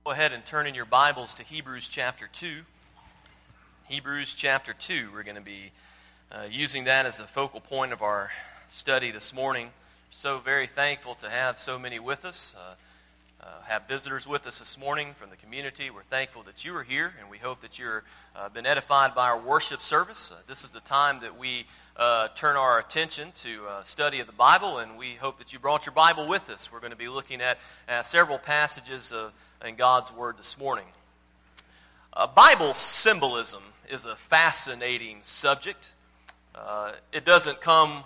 Go ahead and turn in your Bibles to Hebrews chapter 2. Hebrews chapter 2. We're going to be using that as a focal point of our study this morning. So very thankful to have so many with us, have visitors with us this morning from the community. We're thankful that you are here, and we hope that you've been edified by our worship service. This is the time that we turn our attention to study of the Bible, and we hope that you brought your Bible with us. We're going to be looking at several passages in God's Word this morning. Bible symbolism is a fascinating subject. It does come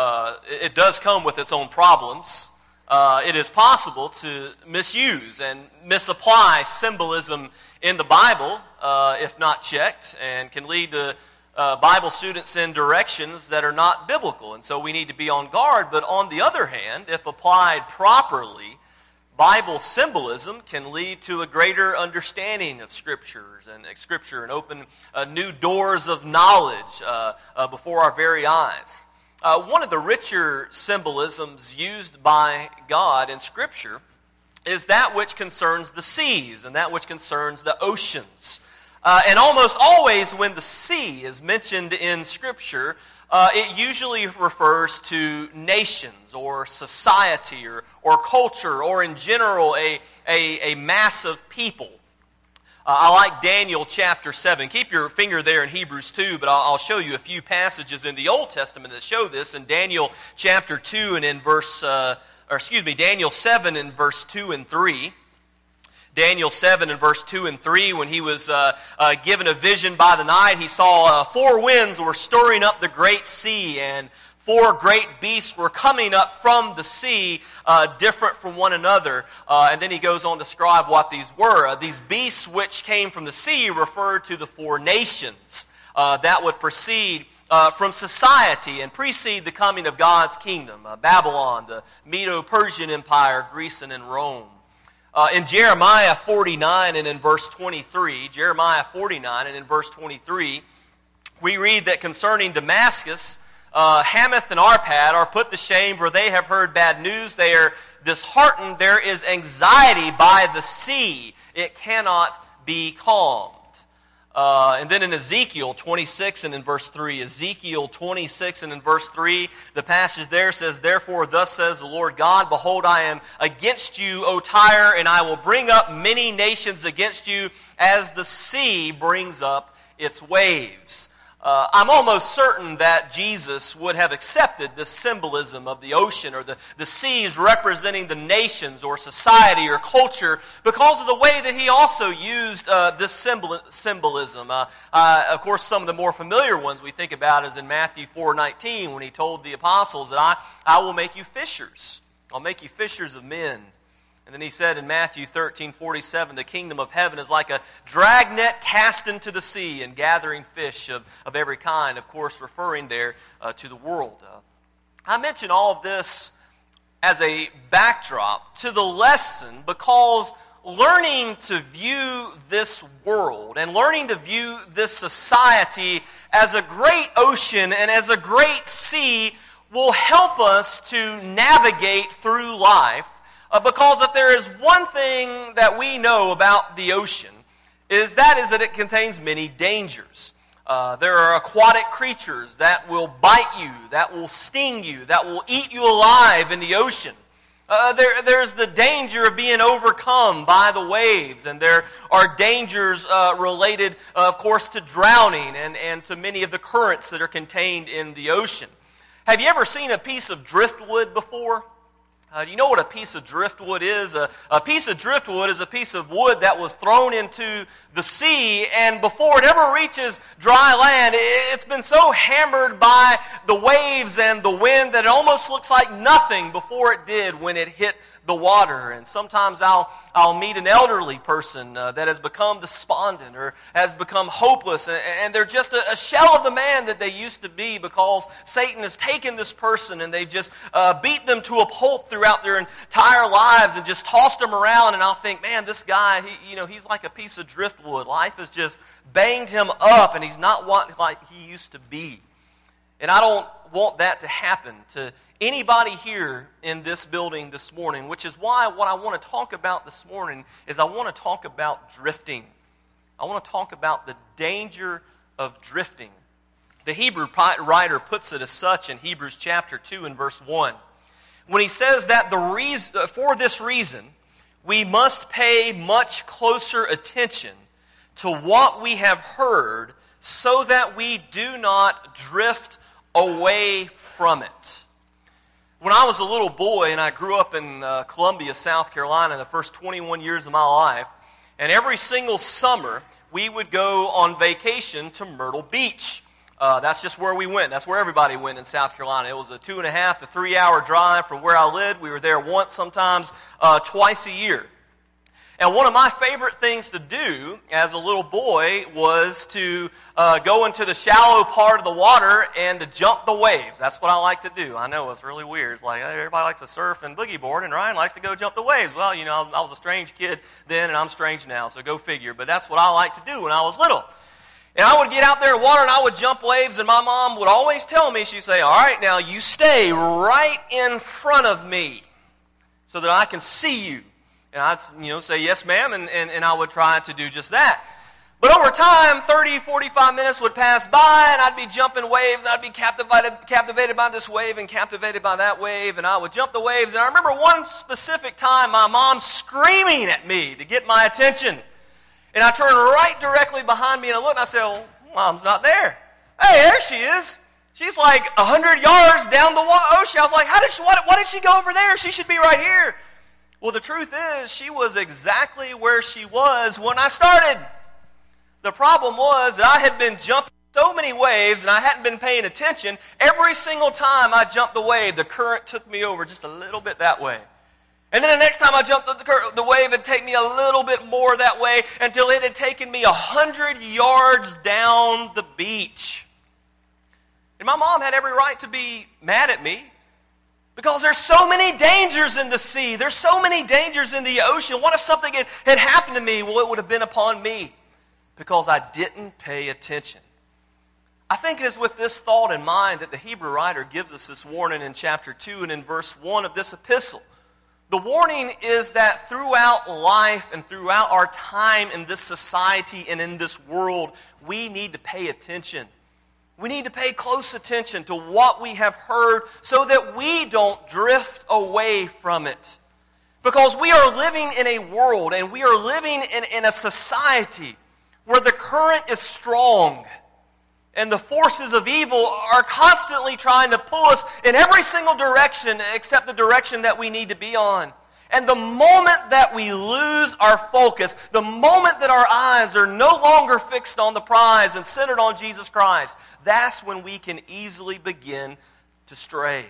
with its own problems. It is possible to misuse and misapply symbolism in the Bible if not checked, and can lead to Bible students in directions that are not biblical. And so we need to be on guard. But on the other hand, if applied properly, Bible symbolism can lead to a greater understanding of Scripture and open new doors of knowledge before our very eyes. One of the richer symbolisms used by God in Scripture is that which concerns the seas and that which concerns the oceans. And almost always when the sea is mentioned in Scripture, it usually refers to nations or society or culture or in general a mass of people. I like Daniel chapter 7. Keep your finger there in Hebrews 2, but I'll show you a few passages in the Old Testament that show this. In Daniel chapter 2 and in Daniel 7 in verse 2 and 3. Daniel 7 and verse 2 and 3, when he was given a vision by the night, he saw 4 winds were stirring up the great sea, and 4 great beasts were coming up from the sea, different from one another. And then he goes on to describe what these were. These beasts which came from the sea referred to the 4 nations that would proceed from society and precede the coming of God's kingdom. Babylon, the Medo-Persian Empire, Greece, and in Rome. In Jeremiah 49 and in verse 23, we read that concerning Damascus, Hamath and Arpad are put to shame, for they have heard bad news. They are disheartened. There is anxiety by the sea. It cannot be calmed. And then in Ezekiel 26 and in verse 3, Ezekiel 26 and in verse 3, the passage there says, "Therefore thus says the Lord God, behold, I am against you, O Tyre, and I will bring up many nations against you, as the sea brings up its waves." I'm almost certain that Jesus would have accepted this symbolism of the ocean or the seas representing the nations or society or culture because of the way that he also used this symbolism. Of course, some of the more familiar ones we think about is in Matthew 4:19 when he told the apostles that I will make you fishers. I'll make you fishers of men. And then he said in Matthew 13:47, the kingdom of heaven is like a dragnet cast into the sea and gathering fish of every kind, of course referring there to the world. I mention all of this as a backdrop to the lesson because learning to view this world and learning to view this society as a great ocean and as a great sea will help us to navigate through life. Because if there is one thing that we know about the ocean, is that it contains many dangers. There are aquatic creatures that will bite you, that will sting you, that will eat you alive in the ocean. There's the danger of being overcome by the waves, and there are dangers related, of course, to drowning and to many of the currents that are contained in the ocean. Have you ever seen a piece of driftwood before? Do you know what a piece of driftwood is? A piece of driftwood is a piece of wood that was thrown into the sea, and before it ever reaches dry land, it's been so hammered by the waves and the wind that it almost looks like nothing before it did when it hit the water. And sometimes I'll meet an elderly person that has become despondent or has become hopeless, and they're just a shell of the man that they used to be because Satan has taken this person and they've just beat them to a pulp throughout their entire lives and just tossed them around. And I'll think, man, this guy, he's like a piece of driftwood. Life has just banged him up, and he's not what like he used to be. And I don't want that to happen to anybody here in this building this morning, which is why what I want to talk about this morning is I want to talk about drifting. I want to talk about the danger of drifting. The Hebrew writer puts it as such in Hebrews chapter 2 and verse 1. When he says that for this reason, we must pay much closer attention to what we have heard so that we do not drift away from it. When I was a little boy and I grew up in Columbia, South Carolina, the first 21 years of my life, and every single summer we would go on vacation to Myrtle Beach. That's just where we went. That's where everybody went in South Carolina. It was a 2.5 to 3 hour drive from where I lived. We were there once, sometimes twice a year. And one of my favorite things to do as a little boy was to go into the shallow part of the water and to jump the waves. That's what I like to do. I know it's really weird. It's like everybody likes to surf and boogie board, and Ryan likes to go jump the waves. Well, you know, I was a strange kid then, and I'm strange now, so go figure. But that's what I liked to do when I was little. And I would get out there in water and I would jump waves, and my mom would always tell me, she'd say, all right, now you stay right in front of me so that I can see you. And I'd, say, yes, ma'am, and I would try to do just that. But over time, 30, 45 minutes would pass by, and I'd be jumping waves, and I'd be captivated by this wave and captivated by that wave, and I would jump the waves. And I remember one specific time, my mom screaming at me to get my attention. And I turned right directly behind me, and I looked, and I said, well, Mom's not there. Hey, there she is. She's like 100 yards down the ocean. I was like, why did she go over there? She should be right here. Well, the truth is, she was exactly where she was when I started. The problem was that I had been jumping so many waves and I hadn't been paying attention. Every single time I jumped the wave, the current took me over just a little bit that way. And then the next time I jumped the wave, it'd take me a little bit more that way until it had taken me 100 yards down the beach. And my mom had every right to be mad at me. Because there's so many dangers in the sea. There's so many dangers in the ocean. What if something had happened to me? Well, it would have been upon me because I didn't pay attention. I think it is with this thought in mind that the Hebrew writer gives us this warning in chapter 2 and in verse 1 of this epistle. The warning is that throughout life and throughout our time in this society and in this world, we need to pay attention. We need to pay close attention to what we have heard so that we don't drift away from it. Because we are living in a world and we are living in a society where the current is strong and the forces of evil are constantly trying to pull us in every single direction except the direction that we need to be on. And the moment that we lose our focus, the moment that our eyes are no longer fixed on the prize and centered on Jesus Christ, that's when we can easily begin to stray.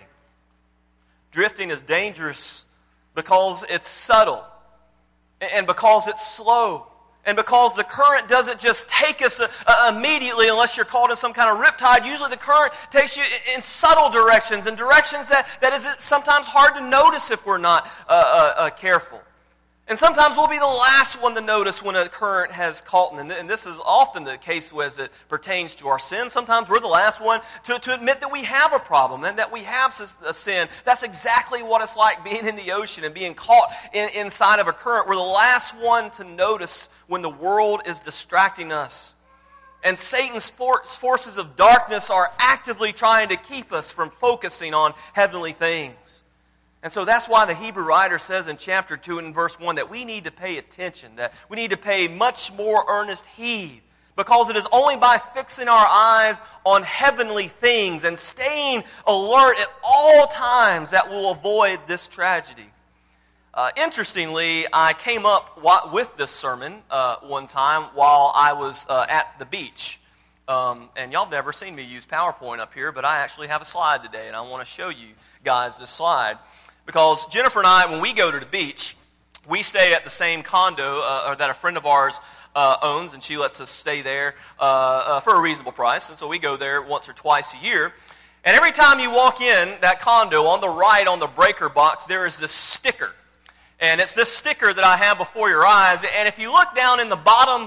Drifting is dangerous because it's subtle and because it's slow and because the current doesn't just take us immediately unless you're caught in some kind of riptide. Usually the current takes you in subtle directions and directions that is sometimes hard to notice if we're not careful. And sometimes we'll be the last one to notice when a current has caught. And this is often the case as it pertains to our sin. Sometimes we're the last one to admit that we have a problem and that we have a sin. That's exactly what it's like being in the ocean and being caught inside of a current. We're the last one to notice when the world is distracting us. And Satan's forces of darkness are actively trying to keep us from focusing on heavenly things. And so that's why the Hebrew writer says in chapter 2 and verse 1 that we need to pay attention, that we need to pay much more earnest heed, because it is only by fixing our eyes on heavenly things and staying alert at all times that we'll avoid this tragedy. Interestingly, I came up with this sermon one time while I was at the beach. And y'all have never seen me use PowerPoint up here, but I actually have a slide today, and I want to show you guys this slide. Because Jennifer and I, when we go to the beach, we stay at the same condo that a friend of ours owns, and she lets us stay there for a reasonable price. And so we go there once or twice a year. And every time you walk in that condo, on the right, on the breaker box, there is this sticker. And it's this sticker that I have before your eyes. And if you look down in the bottom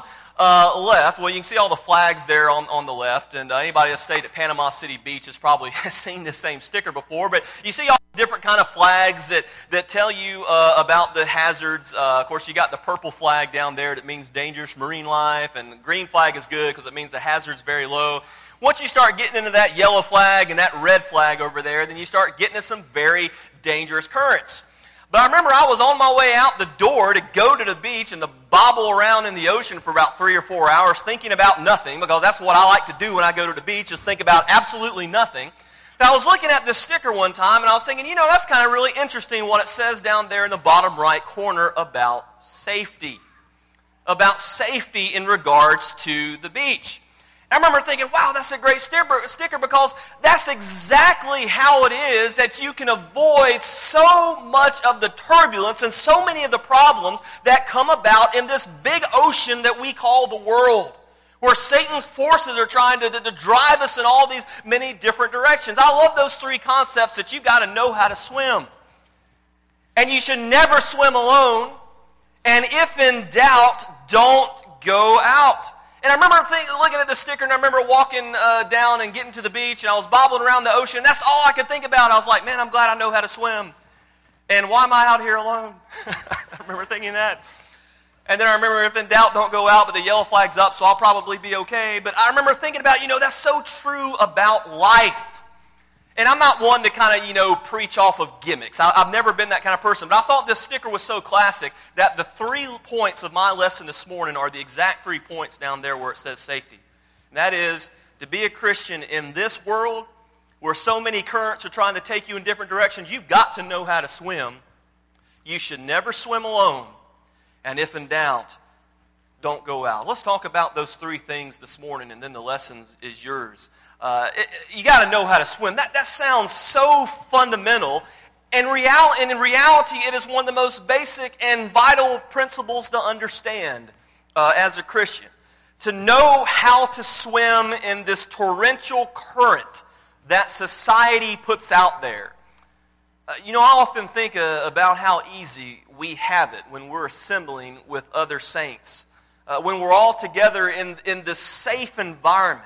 left, well, you can see all the flags there on the left, and anybody that's stayed at Panama City Beach has probably seen this same sticker before, but you see all the different kind of flags that tell you about the hazards. Of course, you got the purple flag down there that means dangerous marine life, and the green flag is good because it means the hazard's very low. Once you start getting into that yellow flag and that red flag over there, then you start getting into some very dangerous currents. But I remember I was on my way out the door to go to the beach and to bobble around in the ocean for about 3 or 4 hours thinking about nothing, because that's what I like to do when I go to the beach, is think about absolutely nothing. And I was looking at this sticker one time and I was thinking, that's kind of really interesting what it says down there in the bottom right corner about safety. About safety in regards to the beach. I remember thinking, wow, that's a great sticker, because that's exactly how it is that you can avoid so much of the turbulence and so many of the problems that come about in this big ocean that we call the world, where Satan's forces are trying to drive us in all these many different directions. I love those 3 concepts: that you've got to know how to swim, and you should never swim alone, and if in doubt, don't go out. And I remember looking at the sticker, and I remember walking down and getting to the beach, and I was bobbling around the ocean. That's all I could think about. I was like, man, I'm glad I know how to swim. And why am I out here alone? I remember thinking that. And then I remember, if in doubt, don't go out, but the yellow flag's up, so I'll probably be okay. But I remember thinking about, that's so true about life. And I'm not one to kind of, preach off of gimmicks. I've never been that kind of person. But I thought this sticker was so classic that the 3 points of my lesson this morning are the exact 3 points down there where it says safety. And that is, to be a Christian in this world where so many currents are trying to take you in different directions, you've got to know how to swim. You should never swim alone. And if in doubt, don't go out. Let's talk about those 3 things this morning, and then the lesson is yours. You got to know how to swim. That sounds so fundamental, and in reality, it is one of the most basic and vital principles to understand as a Christian. To know how to swim in this torrential current that society puts out there. I often think about how easy we have it when we're assembling with other saints, when we're all together in this safe environment.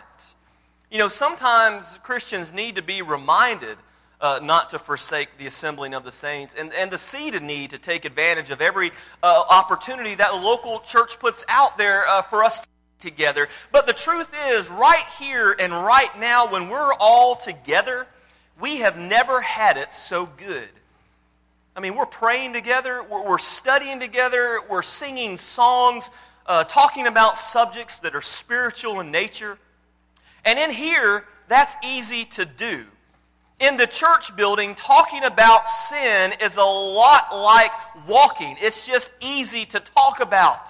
Sometimes Christians need to be reminded not to forsake the assembling of the saints, and to see the need to take advantage of every opportunity that the local church puts out there for us together. But the truth is, right here and right now, when we're all together, we have never had it so good. I mean, we're praying together, we're studying together, we're singing songs, talking about subjects that are spiritual in nature. And in here, that's easy to do. In the church building, talking about sin is a lot like walking. It's just easy to talk about.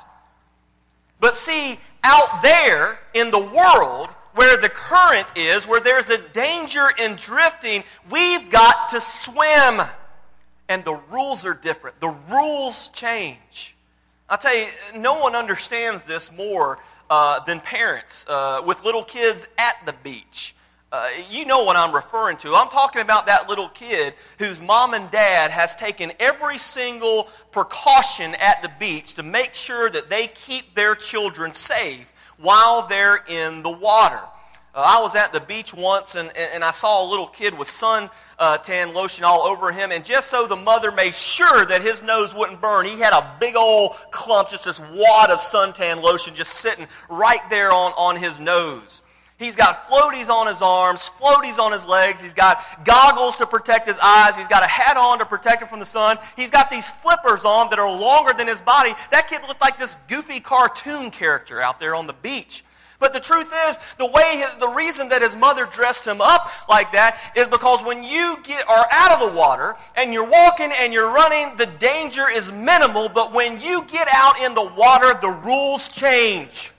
But see, out there in the world, where the current is, where there's a danger in drifting, we've got to swim. And the rules are different. The rules change. I'll tell you, no one understands this more than parents with little kids at the beach. You know what I'm referring to. I'm talking about that little kid whose mom and dad has taken every single precaution at the beach to make sure that they keep their children safe while they're in the water. I was at the beach once, and I saw a little kid with suntan lotion all over him, and just so the mother made sure that his nose wouldn't burn, he had a big old clump, just this wad of suntan lotion just sitting right there on his nose. He's got floaties on his arms, floaties on his legs. He's got goggles to protect his eyes. He's got a hat on to protect him from the sun. He's got these flippers on that are longer than his body. That kid looked like this goofy cartoon character out there on the beach. But the truth is, the reason that his mother dressed him up like that is because when you are out of the water and you're walking and you're running, the danger is minimal. But when you get out in the water, the rules change.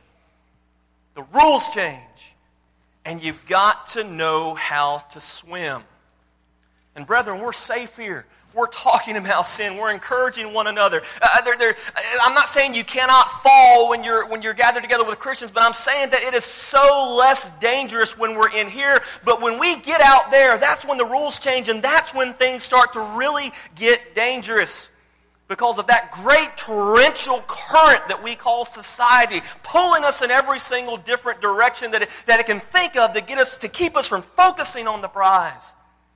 The rules change. And you've got to know how to swim. And brethren, we're safe here. We're talking about sin. We're encouraging one another. I'm not saying you cannot fall when you're gathered together with Christians, but I'm saying that it is so less dangerous when we're in here. But when we get out there, that's when the rules change, and that's when things start to really get dangerous. because of that great torrential current that we call society, pulling us in every single different direction that it can think of to keep us from focusing on the prize.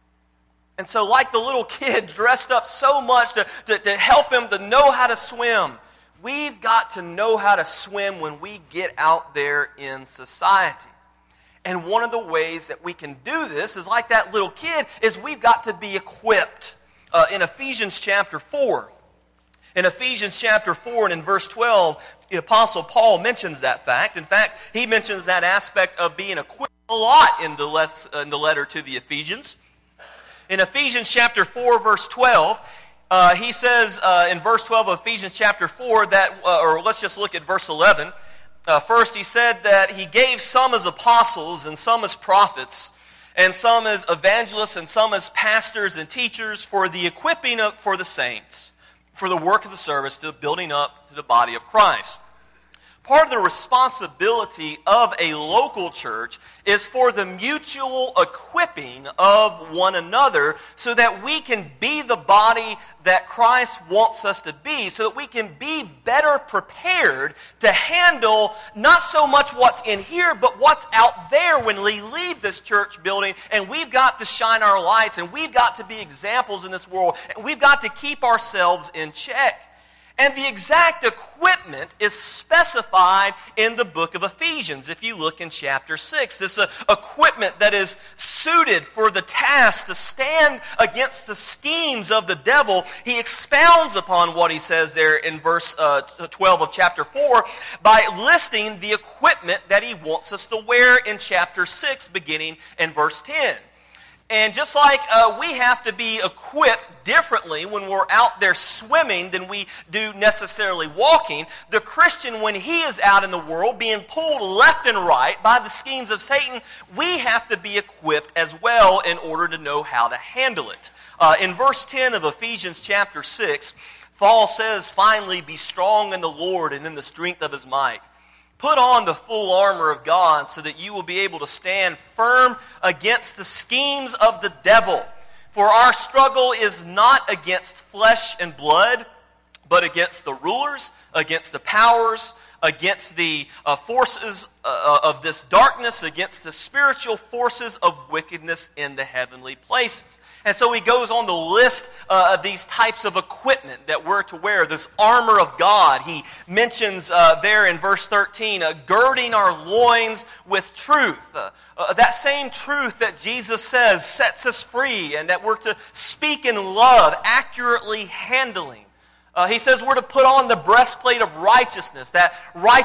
And so like the little kid dressed up so much to help him to know how to swim, we've got to know how to swim when we get out there in society. And one of the ways that we can do this is like that little kid, is we've got to be equipped. In Ephesians chapter 4, in Ephesians chapter 4 and in verse 12, the Apostle Paul mentions that fact. In fact, he mentions that aspect of being equipped a lot in the letter to the Ephesians. In Ephesians chapter 4, verse 12, he says in verse 12 of Ephesians chapter 4 that, or let's just look at verse 11. First, he said that he gave some as apostles and some as prophets, and some as evangelists and some as pastors and teachers for the equipping for the saints, for the work of the service, to building up to the body of Christ. Part of the responsibility of a local church is for the mutual equipping of one another so that we can be the body that Christ wants us to be, so that we can be better prepared to handle not so much what's in here, but what's out there when we leave this church building, and we've got to shine our lights, and we've got to be examples in this world, and we've got to keep ourselves in check. And the exact equipment is specified in the book of Ephesians. If you look in chapter 6, this equipment that is suited for the task to stand against the schemes of the devil, he expounds upon what he says there in verse 12 of chapter 4 by listing the equipment that he wants us to wear in chapter 6, beginning in verse 10. And just like we have to be equipped differently when we're out there swimming than we do necessarily walking, the Christian, when he is out in the world being pulled left and right by the schemes of Satan, we have to be equipped as well in order to know how to handle it. In verse 10 of Ephesians chapter 6, Paul says, "Finally be strong in the Lord and in the strength of His might. Put on the full armor of God so that you will be able to stand firm against the schemes of the devil. For our struggle is not against flesh and blood, but against the rulers, against the powers, against the forces of this darkness, against the spiritual forces of wickedness in the heavenly places." And so he goes on to list these types of equipment that we're to wear, this armor of God. He mentions there in verse 13, girding our loins with truth. That same truth that Jesus says sets us free, and that we're to speak in love, accurately handling. He says we're to put on the breastplate of righteousness that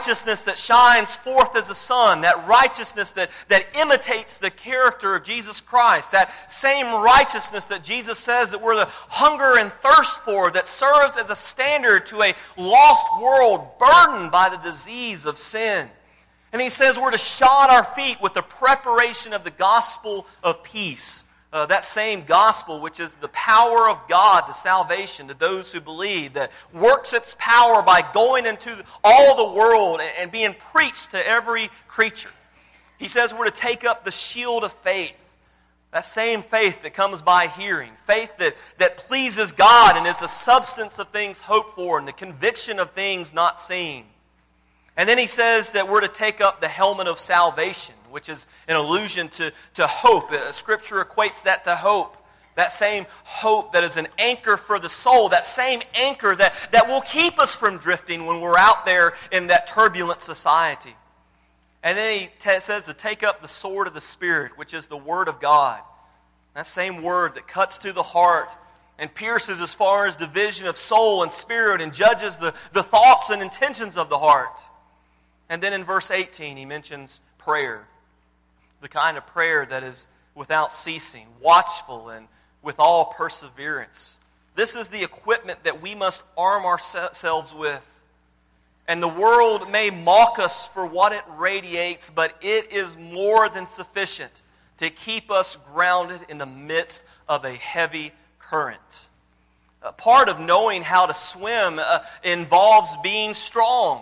shines forth as the sun, that righteousness that imitates the character of Jesus Christ, that same righteousness that Jesus says that we're to hunger and thirst for, that serves as a standard to a lost world burdened by the disease of sin. And he says we're to shod our feet with the preparation of the gospel of peace. That same gospel, which is the power of God to salvation to those who believe, that works its power by going into all the world and being preached to every creature. He says we're to take up the shield of faith. That same faith that comes by hearing. Faith that pleases God and is the substance of things hoped for and the conviction of things not seen. And then he says that we're to take up the helmet of salvation, which is an allusion to hope. Scripture equates that to hope. That same hope that is an anchor for the soul. That same anchor that will keep us from drifting when we're out there in that turbulent society. And then he says to take up the sword of the Spirit, which is the Word of God. That same Word that cuts to the heart and pierces as far as division of soul and spirit and judges the thoughts and intentions of the heart. And then in verse 18 he mentions prayer. The kind of prayer that is without ceasing, watchful, and with all perseverance. This is the equipment that we must arm ourselves with. And the world may mock us for what it radiates, but it is more than sufficient to keep us grounded in the midst of a heavy current. Part of knowing how to swim involves being strong.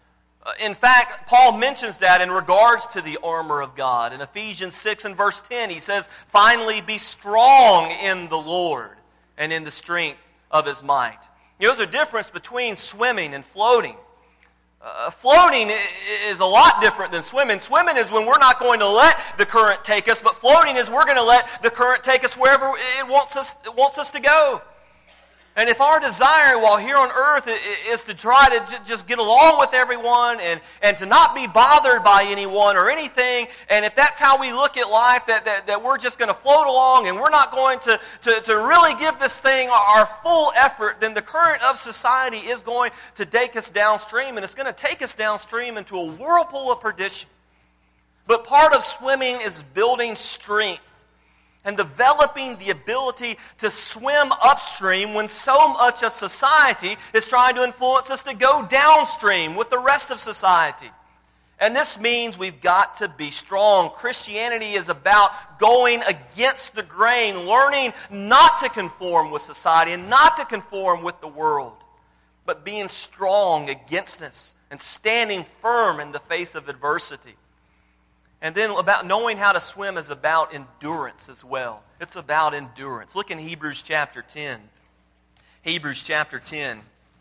In fact, Paul mentions that in regards to the armor of God. In Ephesians 6 and verse 10, he says, "Finally be strong in the Lord and in the strength of His might." There's a difference between swimming and floating. Floating is a lot different than swimming. Swimming is when we're not going to let the current take us, but floating is we're going to let the current take us wherever it wants us to go. And if our desire while here on earth is to try to just get along with everyone and to not be bothered by anyone or anything, and if that's how we look at life, that we're just going to float along and we're not going to really give this thing our full effort, then the current of society is going to take us downstream, and it's going to take us downstream into a whirlpool of perdition. But part of swimming is building strength and developing the ability to swim upstream when so much of society is trying to influence us to go downstream with the rest of society. And this means we've got to be strong. Christianity is about going against the grain, learning not to conform with society and not to conform with the world, but being strong against this and standing firm in the face of adversity. And then about knowing how to swim is about endurance as well. It's about endurance. Look in Hebrews chapter 10. Hebrews chapter 10.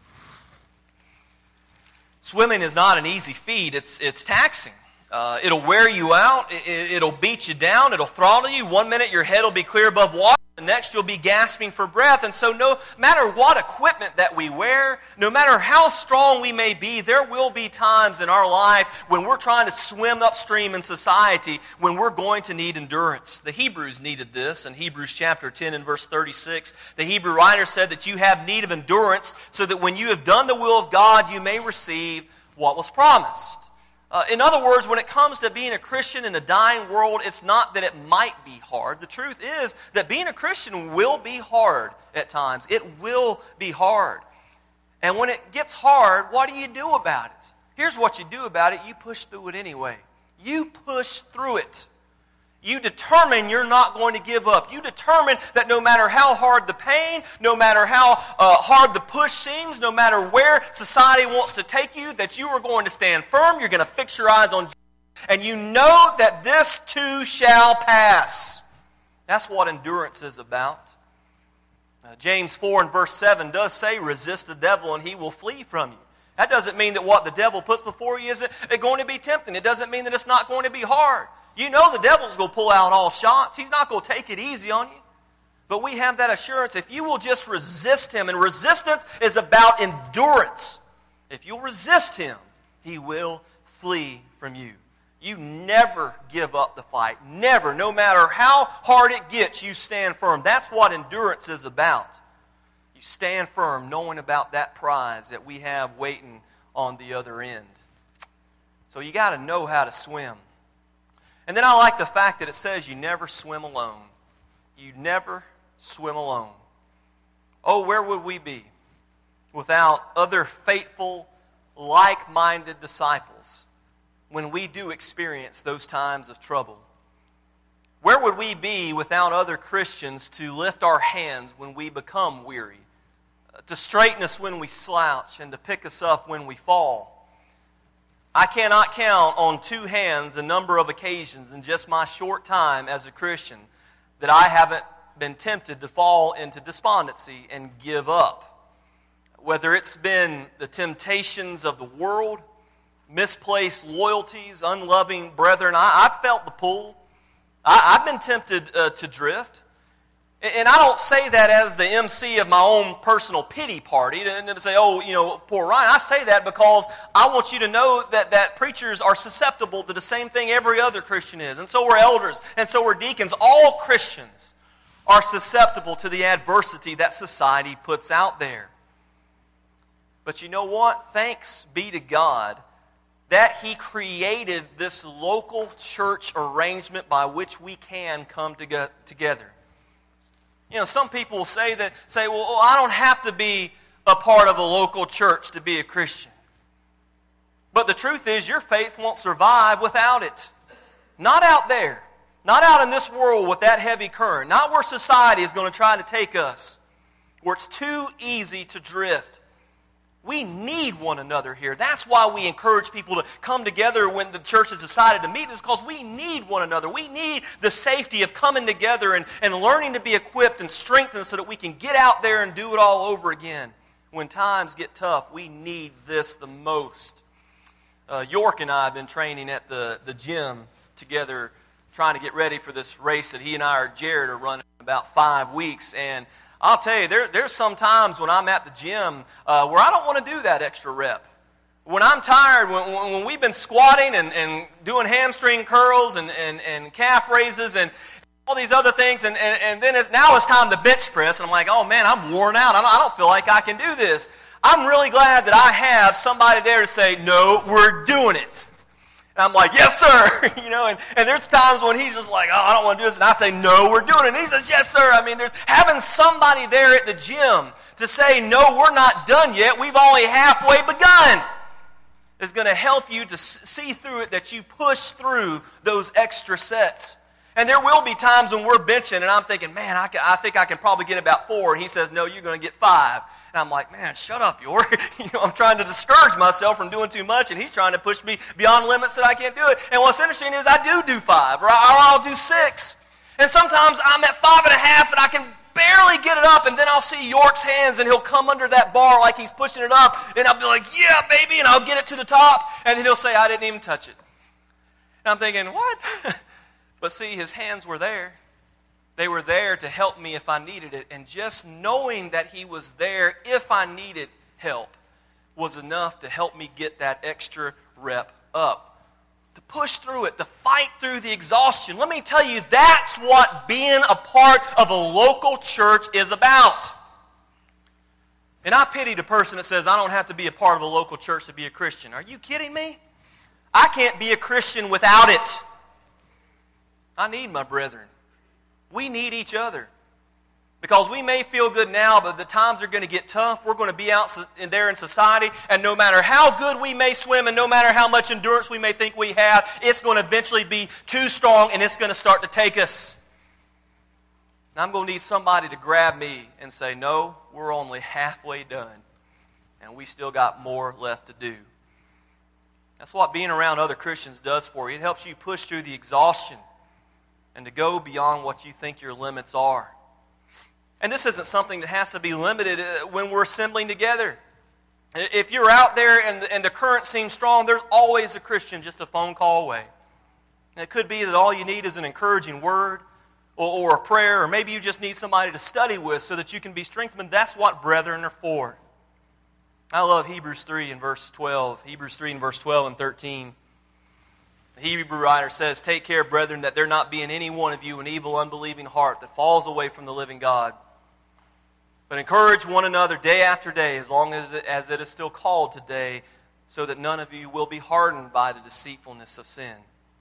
Swimming is not an easy feat. It's taxing. It'll wear you out. It'll beat you down. It'll throttle you. One minute your head will be clear above water. The next you'll be gasping for breath. And so no matter what equipment that we wear, no matter how strong we may be, there will be times in our life when we're trying to swim upstream in society when we're going to need endurance. The Hebrews needed this in Hebrews chapter 10 and verse 36. The Hebrew writer said that you have need of endurance so that when you have done the will of God, you may receive what was promised. In other words, when it comes to being a Christian in a dying world, it's not that it might be hard. The truth is that being a Christian will be hard at times. It will be hard. And when it gets hard, what do you do about it? Here's what you do about it. You push through it anyway. You push through it. You determine you're not going to give up. You determine that no matter how hard the pain, no matter how hard the push seems, no matter where society wants to take you, that you are going to stand firm. You're going to fix your eyes on Jesus. And you know that this too shall pass. That's what endurance is about. James 4 and verse 7 does say, resist the devil and he will flee from you. That doesn't mean that what the devil puts before you isn't going to be tempting. It doesn't mean that it's not going to be hard. You know the devil's going to pull out all shots. He's not going to take it easy on you. But we have that assurance. If you will just resist him, and resistance is about endurance. If you'll resist him, he will flee from you. You never give up the fight. Never. No matter how hard it gets, you stand firm. That's what endurance is about. You stand firm knowing about that prize that we have waiting on the other end. So you got to know how to swim. And then I like the fact that it says you never swim alone. You never swim alone. Oh, where would we be without other faithful, like-minded disciples when we do experience those times of trouble? Where would we be without other Christians to lift our hands when we become weary, to straighten us when we slouch, and to pick us up when we fall? I cannot count on two hands the number of occasions in just my short time as a Christian that I haven't been tempted to fall into despondency and give up. Whether it's been the temptations of the world, misplaced loyalties, unloving brethren, I've felt the pull. I've been tempted to drift. And I don't say that as the MC of my own personal pity party to say, oh, poor Ryan. I say that because I want you to know that preachers are susceptible to the same thing every other Christian is. And so are elders, and so are deacons. All Christians are susceptible to the adversity that society puts out there. But you know what? Thanks be to God that He created this local church arrangement by which we can come together. Some people will say, well, I don't have to be a part of a local church to be a Christian. But the truth is, your faith won't survive without it. Not out there. Not out in this world with that heavy current. Not where society is going to try to take us. Where it's too easy to drift. We need one another here. That's why we encourage people to come together when the church has decided to meet. Is because we need one another. We need the safety of coming together and learning to be equipped and strengthened so that we can get out there and do it all over again. When times get tough, we need this the most. York and I have been training at the gym together, trying to get ready for this race that he and Jared are running in about 5 weeks. And I'll tell you, there's some times when I'm at the gym where I don't want to do that extra rep. When I'm tired, when we've been squatting and doing hamstring curls and calf raises and all these other things, and then now it's time to bench press, and I'm like, oh man, I'm worn out. I don't feel like I can do this. I'm really glad that I have somebody there to say, no, we're doing it. And I'm like, yes, sir. And there's times when he's just like, oh, I don't want to do this. And I say, no, we're doing it. And he says, yes, sir. I mean, there's having somebody there at the gym to say, no, we're not done yet. We've only halfway begun, is going to help you to see through it that you push through those extra sets. And there will be times when we're benching and I'm thinking, man, I think I can probably get about 4. And he says, no, you're going to get 5. And I'm like, man, shut up, York. I'm trying to discourage myself from doing too much, and he's trying to push me beyond limits that I can't do it. And what's interesting is I do 5, or I'll do 6. And sometimes I'm at 5.5, and I can barely get it up, and then I'll see York's hands, and he'll come under that bar like he's pushing it up, and I'll be like, yeah, baby, and I'll get it to the top, and then he'll say, I didn't even touch it. And I'm thinking, what? But see, his hands were there. They were there to help me if I needed it. And just knowing that he was there if I needed help was enough to help me get that extra rep up. To push through it, to fight through the exhaustion. Let me tell you, that's what being a part of a local church is about. And I pity the person that says, I don't have to be a part of a local church to be a Christian. Are you kidding me? I can't be a Christian without it. I need my brethren. We need each other. Because we may feel good now, but the times are going to get tough. We're going to be out there in society, and no matter how good we may swim and no matter how much endurance we may think we have, it's going to eventually be too strong and it's going to start to take us. And I'm going to need somebody to grab me and say, no, we're only halfway done, and we still got more left to do. That's what being around other Christians does for you. It helps you push through the exhaustion and to go beyond what you think your limits are. And this isn't something that has to be limited when we're assembling together. If you're out there and the current seems strong, there's always a Christian just a phone call away. And it could be that all you need is an encouraging word or a prayer, or maybe you just need somebody to study with so that you can be strengthened. That's what brethren are for. I love Hebrews 3 and verse 12. Hebrews 3 and verse 12 and 13. The Hebrew writer says, take care, brethren, that there not be in any one of you an evil, unbelieving heart that falls away from the living God. But encourage one another day after day, as long as it is still called today, so that none of you will be hardened by the deceitfulness of sin.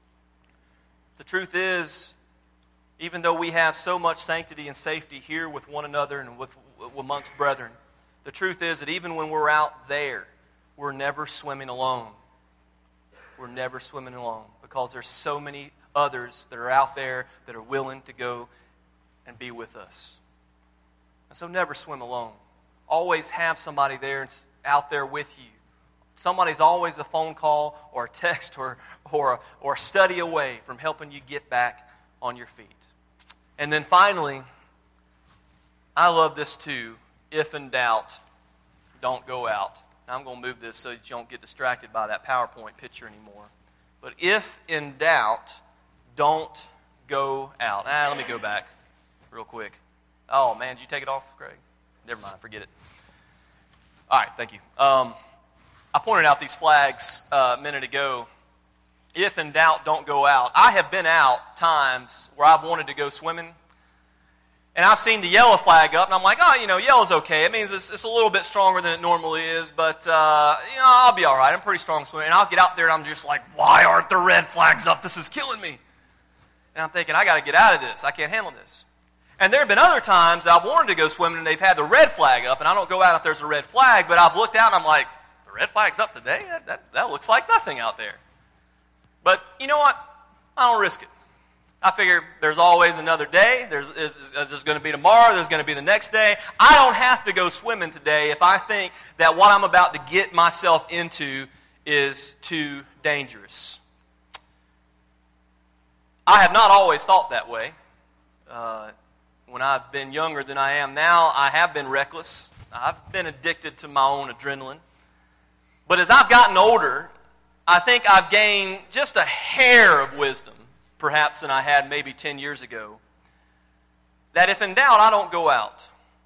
The truth is, even though we have so much sanctity and safety here with one another and amongst brethren, the truth is that even when we're out there, we're never swimming alone. We're never swimming alone because there's so many others that are out there that are willing to go and be with us. And so never swim alone. Always have somebody there out there with you. Somebody's always a phone call or a text or a study away from helping you get back on your feet. And then finally, I love this too. If in doubt, don't go out. Now I'm going to move this so that you don't get distracted by that PowerPoint picture anymore. But if in doubt, don't go out. Let me go back real quick. Oh, man, did you take it off, Craig? Never mind, forget it. All right, thank you. I pointed out these flags a minute ago. If in doubt, don't go out. I have been out times where I've wanted to go swimming, and I've seen the yellow flag up, and I'm like, yellow's okay. It means it's a little bit stronger than it normally is, but, I'll be all right. I'm pretty strong swimming. And I'll get out there, and I'm just like, why aren't the red flags up? This is killing me. And I'm thinking, I got to get out of this. I can't handle this. And there have been other times I've wanted to go swimming, and they've had the red flag up, and I don't go out if there's a red flag, but I've looked out, and I'm like, the red flag's up today? That looks like nothing out there. But you know what? I don't risk it. I figure there's always another day. There's going to be tomorrow. There's going to be the next day. I don't have to go swimming today if I think that what I'm about to get myself into is too dangerous. I have not always thought that way. When I've been younger than I am now, I have been reckless. I've been addicted to my own adrenaline. But as I've gotten older, I think I've gained just a hair of wisdom, perhaps than I had maybe 10 years ago, that if in doubt, I don't go out.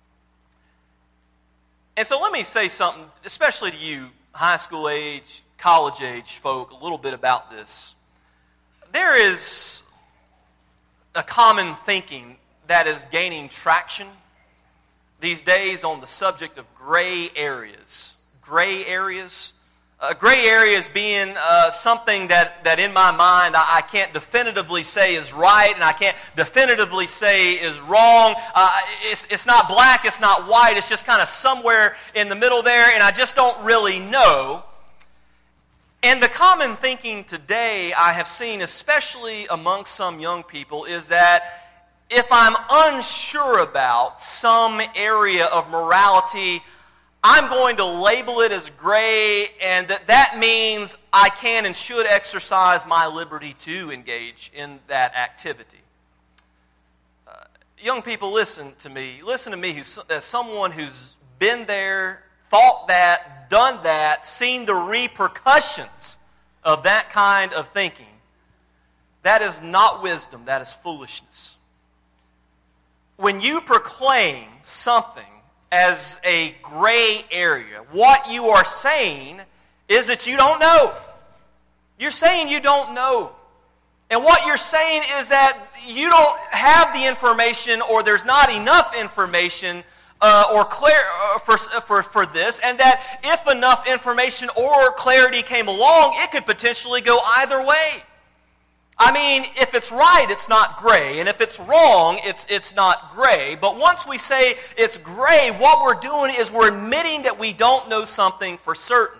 And so let me say something, especially to you, high school age, college age folk, a little bit about this. There is a common thinking that is gaining traction these days on the subject of gray areas. Gray areas. Gray areas being something that in my mind I can't definitively say is right and I can't definitively say is wrong. It's not black, it's not white, it's just kind of somewhere in the middle there, and I just don't really know. And the common thinking today I have seen, especially among some young people, is that if I'm unsure about some area of morality, I'm going to label it as gray, and that means I can and should exercise my liberty to engage in that activity. Young people, listen to me. Listen to me as someone who's been there, thought that, done that, seen the repercussions of that kind of thinking. That is not wisdom, that is foolishness. When you proclaim something as a gray area, what you are saying is that you don't know. You're saying you don't know. And what you're saying is that you don't have the information, or there's not enough information or for this, and that if enough information or clarity came along, it could potentially go either way. I mean, if it's right, it's not gray, and if it's wrong, it's not gray. But once we say it's gray, what we're doing is we're admitting that we don't know something for certain.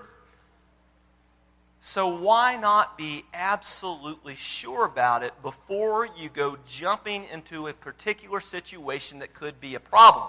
So why not be absolutely sure about it before you go jumping into a particular situation that could be a problem?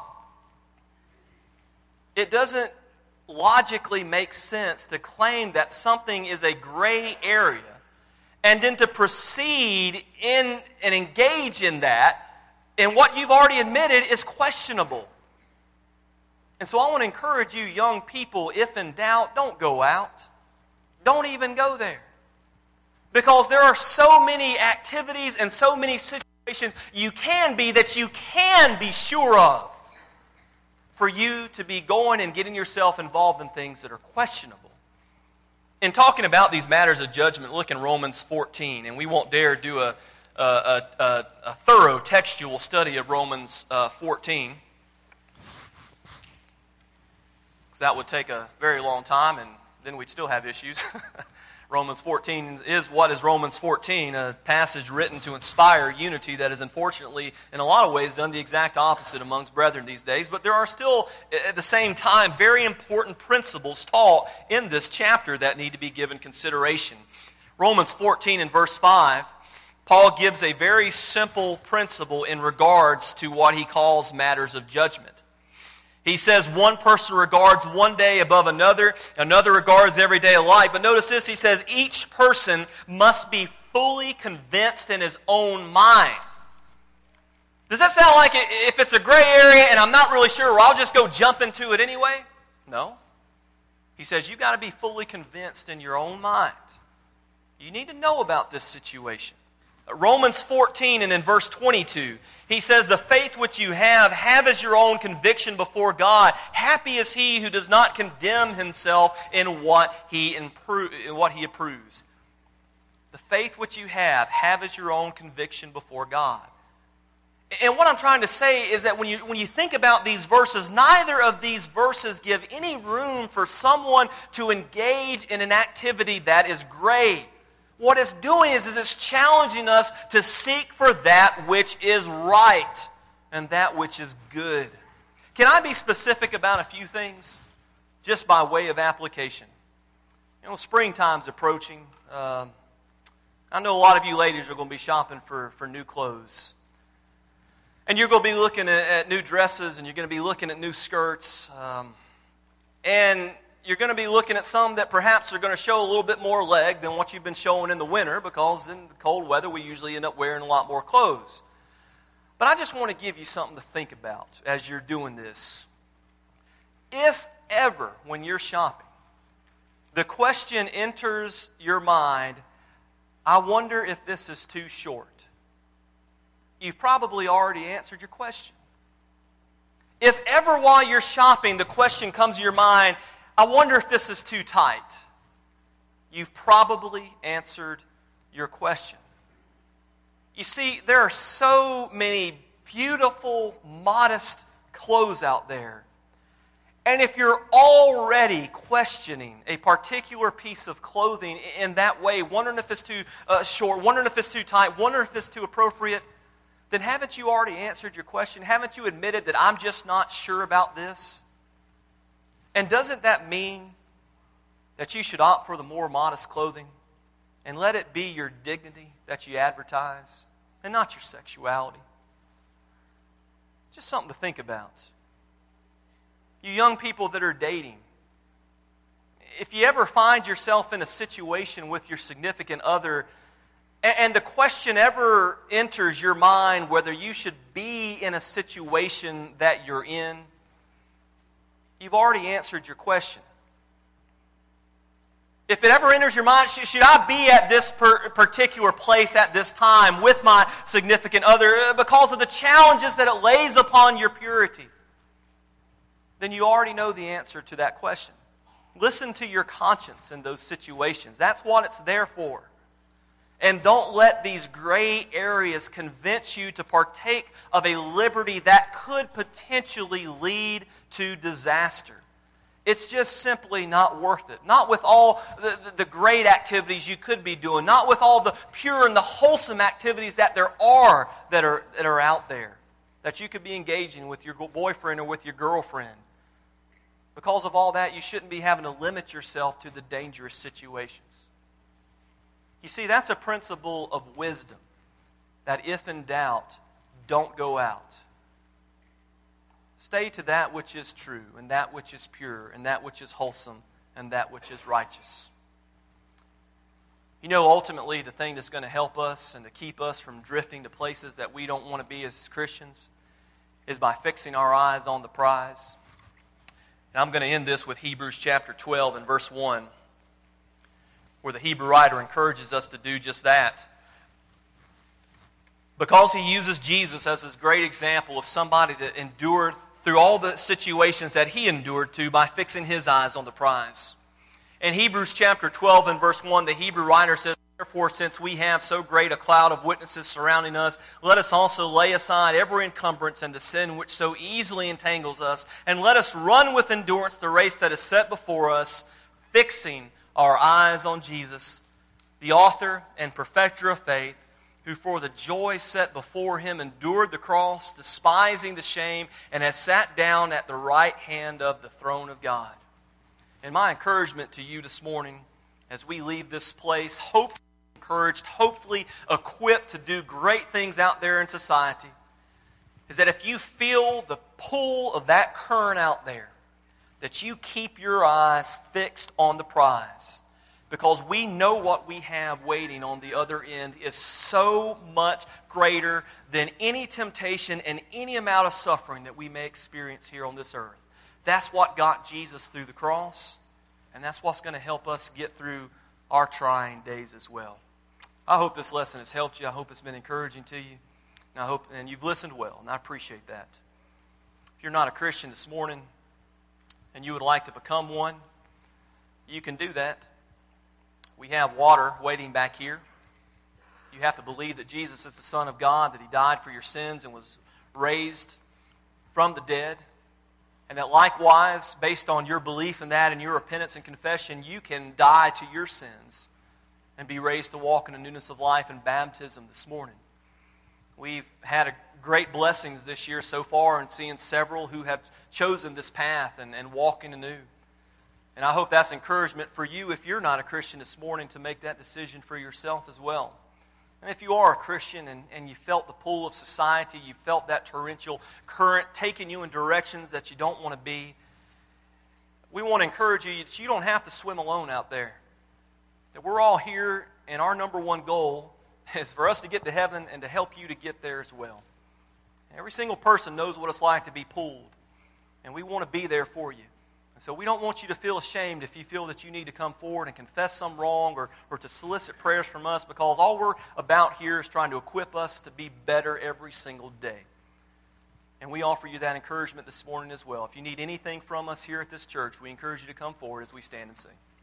It doesn't logically make sense to claim that something is a gray area and then to proceed in and engage in that, and what you've already admitted is questionable. And so I want to encourage you, young people, if in doubt, don't go out. Don't even go there. Because there are so many activities and so many situations you can be that you can be sure of for you to be going and getting yourself involved in things that are questionable. In talking about these matters of judgment, look in Romans 14, and we won't dare do a thorough textual study of Romans 14, because that would take a very long time, and then we'd still have issues. Romans 14 is what is Romans 14, a passage written to inspire unity that is unfortunately, in a lot of ways, done the exact opposite amongst brethren these days. But there are still, at the same time, very important principles taught in this chapter that need to be given consideration. Romans 14 and verse 5, Paul gives a very simple principle in regards to what he calls matters of judgment. He says one person regards one day above another regards every day alike. But notice this, he says each person must be fully convinced in his own mind. Does that sound like if it's a gray area and I'm not really sure, well, I'll just go jump into it anyway? No. He says you've got to be fully convinced in your own mind. You need to know about this situation. Romans 14 and in verse 22, he says, the faith which you have as your own conviction before God. Happy is he who does not condemn himself in what he approves. The faith which you have as your own conviction before God. And what I'm trying to say is that when you think about these verses, neither of these verses give any room for someone to engage in an activity that is gray. What it's doing is it's challenging us to seek for that which is right and that which is good. Can I be specific about a few things? Just by way of application. You know, springtime's approaching. I know a lot of you ladies are going to be shopping for new clothes. And you're going to be looking at new dresses, and you're going to be looking at new skirts. And you're going to be looking at some that perhaps are going to show a little bit more leg than what you've been showing in the winter, because in the cold weather we usually end up wearing a lot more clothes. But I just want to give you something to think about as you're doing this. If ever, when you're shopping, the question enters your mind, I wonder if this is too short, you've probably already answered your question. If ever while you're shopping the question comes to your mind, I wonder if this is too tight, you've probably answered your question. You see, there are so many beautiful, modest clothes out there. And if you're already questioning a particular piece of clothing in that way, wondering if it's too short, wondering if it's too tight, wondering if it's too appropriate, then haven't you already answered your question? Haven't you admitted that I'm just not sure about this? And doesn't that mean that you should opt for the more modest clothing and let it be your dignity that you advertise and not your sexuality? Just something to think about. You young people that are dating, if you ever find yourself in a situation with your significant other and the question ever enters your mind whether you should be in a situation that you're in, you've already answered your question. If it ever enters your mind, should I be at this particular place at this time with my significant other because of the challenges that it lays upon your purity, then you already know the answer to that question. Listen to your conscience in those situations. That's what it's there for. And don't let these gray areas convince you to partake of a liberty that could potentially lead to disaster. It's just simply not worth it. Not with all the great activities you could be doing. Not with all the pure and the wholesome activities that there are that are out there that you could be engaging with your boyfriend or with your girlfriend. Because of all that, you shouldn't be having to limit yourself to the dangerous situations. You see, that's a principle of wisdom, that if in doubt, don't go out. Stay to that which is true, and that which is pure, and that which is wholesome, and that which is righteous. You know, ultimately, the thing that's going to help us and to keep us from drifting to places that we don't want to be as Christians is by fixing our eyes on the prize. And I'm going to end this with Hebrews chapter 12 and verse 1, where the Hebrew writer encourages us to do just that. Because he uses Jesus as his great example of somebody that endured through all the situations that he endured to by fixing his eyes on the prize. In Hebrews chapter 12 and verse 1, the Hebrew writer says, Therefore, since we have so great a cloud of witnesses surrounding us, let us also lay aside every encumbrance and the sin which so easily entangles us, and let us run with endurance the race that is set before us, fixing our eyes on Jesus, the author and perfecter of faith, who for the joy set before him endured the cross, despising the shame, and has sat down at the right hand of the throne of God. And my encouragement to you this morning, as we leave this place, hopefully encouraged, hopefully equipped to do great things out there in society, is that if you feel the pull of that current out there, that you keep your eyes fixed on the prize. Because we know what we have waiting on the other end is so much greater than any temptation and any amount of suffering that we may experience here on this earth. That's what got Jesus through the cross, and that's what's going to help us get through our trying days as well. I hope this lesson has helped you. I hope it's been encouraging to you. And you've listened well, and I appreciate that. If you're not a Christian this morning and you would like to become one, you can do that. We have water waiting back here. You have to believe that Jesus is the Son of God, that He died for your sins and was raised from the dead, and that likewise, based on your belief in that and your repentance and confession, you can die to your sins and be raised to walk in the newness of life in baptism this morning. We've had great blessings this year so far in seeing several who have chosen this path and walking anew. And I hope that's encouragement for you, if you're not a Christian this morning, to make that decision for yourself as well. And if you are a Christian and you felt the pull of society, you felt that torrential current taking you in directions that you don't want to be, we want to encourage you that you don't have to swim alone out there. That we're all here, and our number one goal is for us to get to heaven and to help you to get there as well. Every single person knows what it's like to be pulled, and we want to be there for you. So we don't want you to feel ashamed if you feel that you need to come forward and confess some wrong or to solicit prayers from us, because all we're about here is trying to equip us to be better every single day. And we offer you that encouragement this morning as well. If you need anything from us here at this church, we encourage you to come forward as we stand and sing.